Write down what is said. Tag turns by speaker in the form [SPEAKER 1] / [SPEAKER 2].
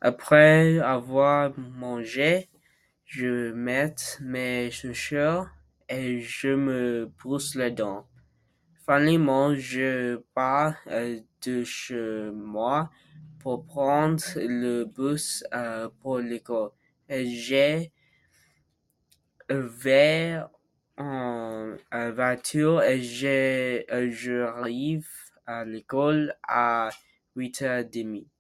[SPEAKER 1] Après avoir mangé, je mets mes chaussures et je me brosse les dents. Finalement, je pars de chez moi pour prendre le bus pour l'école. Et vais en voiture et j'arrive à l'école à 8h30.